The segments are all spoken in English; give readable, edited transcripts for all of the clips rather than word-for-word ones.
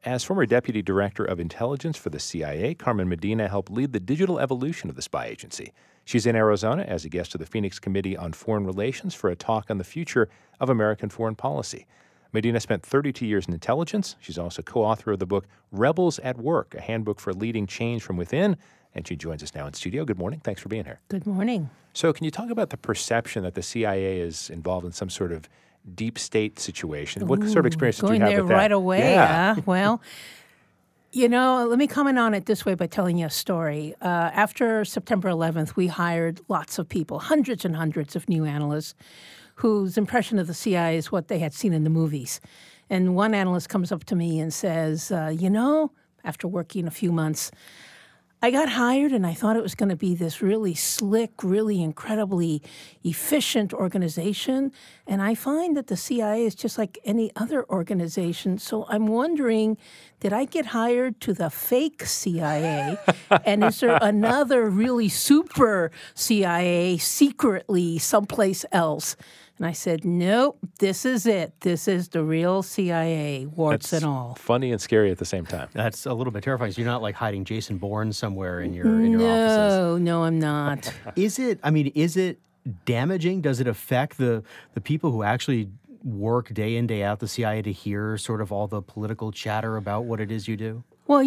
As former Deputy Director of Intelligence for the CIA, Carmen Medina helped lead the digital evolution of the spy agency. She's in Arizona as a guest of the Phoenix Committee on Foreign Relations for a talk on the future of American foreign policy. Medina spent 32 years in intelligence. She's also co-author of the book Rebels at Work, a handbook for leading change from within. And she joins us now in studio. Good morning. Thanks for being here. Good morning. So can you talk about the perception that the CIA is involved in some sort of deep state situation? What sort of experience did you have with that? Going there right away, Yeah. huh? Well, let me comment on it this way by telling you a story. After September 11th, we hired lots of people, hundreds and hundreds of new analysts whose impression of the CIA is what they had seen in the movies. And one analyst comes up to me and says, after working a few months, I got hired and I thought it was going to be this really slick, really incredibly efficient organization. And I find that the CIA is just like any other organization. So I'm wondering, did I get hired to the fake CIA? And is there another really super CIA secretly someplace else? And I said, nope, this is it. This is the real CIA, warts and all. Funny and scary at the same time. That's a little bit terrifying. So you're not like hiding Jason Bourne somewhere in your offices. No, I'm not. Is it damaging? Does it affect the people who actually work day in, day out the CIA to hear sort of all the political chatter about what it is you do? Well,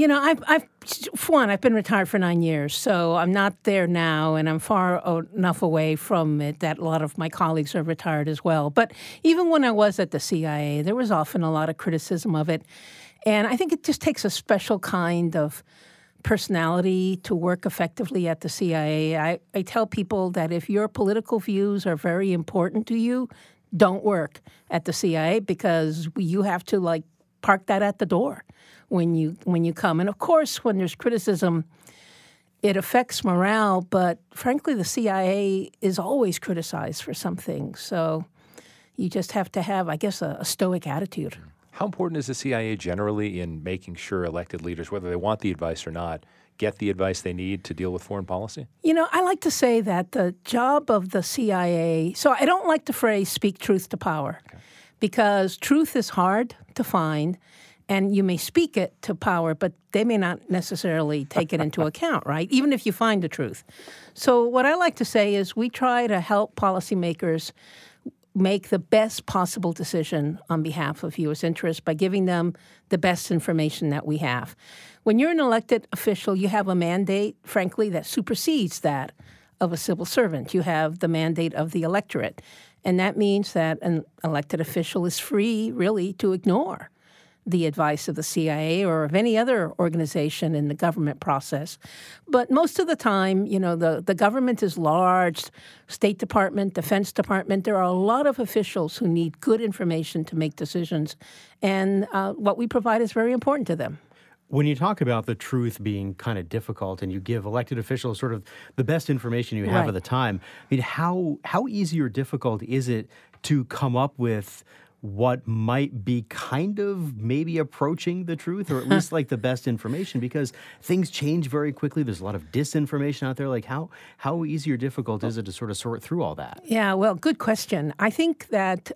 I've been retired for 9 years, so I'm not there now, and I'm far enough away from it that a lot of my colleagues are retired as well. But even when I was at the CIA, there was often a lot of criticism of it, and I think it just takes a special kind of personality to work effectively at the CIA. I tell people that if your political views are very important to you, don't work at the CIA because you have to park that at the door when you come. And of course, when there's criticism, it affects morale, but frankly, the CIA is always criticized for something. So you just have to have, I guess, a stoic attitude. How important is the CIA generally in making sure elected leaders, whether they want the advice or not, get the advice they need to deal with foreign policy? I like to say that the job of the CIA, so I don't like the phrase speak truth to power, because truth is hard to find. And you may speak it to power, but they may not necessarily take it into account, right? Even if you find the truth. So what I like to say is we try to help policymakers make the best possible decision on behalf of U.S. interests by giving them the best information that we have. When you're an elected official, you have a mandate, frankly, that supersedes that of a civil servant. You have the mandate of the electorate. And that means that an elected official is free, really, to ignore the advice of the CIA or of any other organization in the government process. But most of the time, the government is large, State Department, Defense Department. There are a lot of officials who need good information to make decisions, and what we provide is very important to them. When you talk about the truth being kind of difficult and you give elected officials sort of the best information you have at the time, how easy or difficult is it to come up with what might be kind of maybe approaching the truth, or at least like the best information, because things change very quickly. There's a lot of disinformation out there. Like how easy or difficult is it to sort of sort through all that? Yeah, well, good question. I think that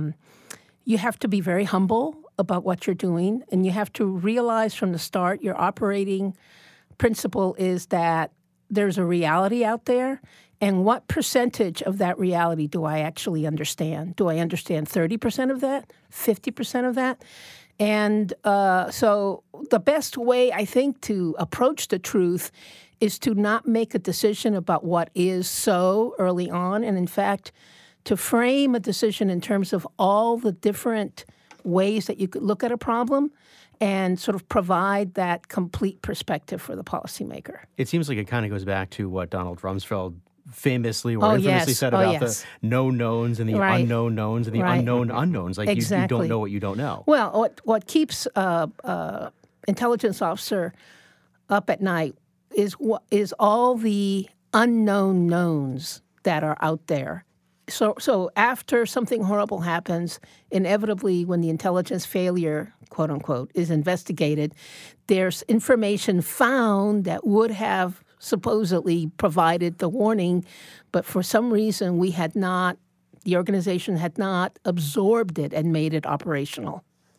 you have to be very humble about what you're doing, and you have to realize from the start your operating principle is that there's a reality out there. And what percentage of that reality do I actually understand? Do I understand 30% of that, 50% of that? And so the best way, I think, to approach the truth is to not make a decision about what is so early on, and in fact, to frame a decision in terms of all the different ways that you could look at a problem and sort of provide that complete perspective for the policymaker. It seems like it kind of goes back to what Donald Rumsfeld famously or infamously said about the known knowns and the unknown knowns and the unknown unknowns. Like you don't know what you don't know. Well, what keeps intelligence officer up at night is all the unknown knowns that are out there. So after something horrible happens, inevitably when the intelligence failure, quote unquote, is investigated, there's information found that would have supposedly provided the warning, but for some reason the organization had not absorbed it and made it operational.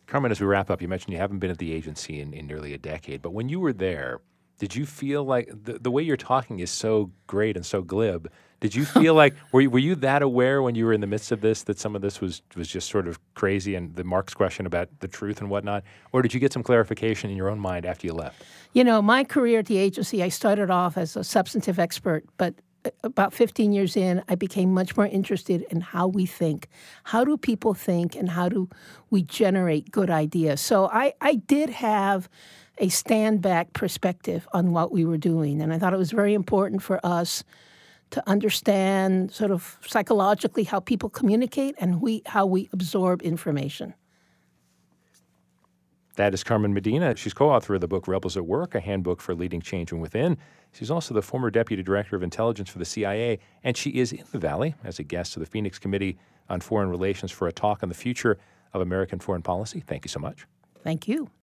Carmen, as we wrap up, you mentioned you haven't been at the agency in nearly a decade, but when you were there, did you feel like the way you're talking is so great and so glib? Did you feel like, were you that aware when you were in the midst of this that some of this was just sort of crazy and the Mark's question about the truth and whatnot? Or did you get some clarification in your own mind after you left? You know, my career at the agency, I started off as a substantive expert, but about 15 years in, I became much more interested in how we think. How do people think and how do we generate good ideas? So I did have a stand-back perspective on what we were doing, and I thought it was very important for us to understand sort of psychologically how people communicate and how we absorb information. That is Carmen Medina. She's co-author of the book Rebels at Work, a handbook for leading change from within. She's also the former deputy director of intelligence for the CIA, and she is in the Valley as a guest to the Phoenix Committee on Foreign Relations for a talk on the future of American foreign policy. Thank you so much. Thank you.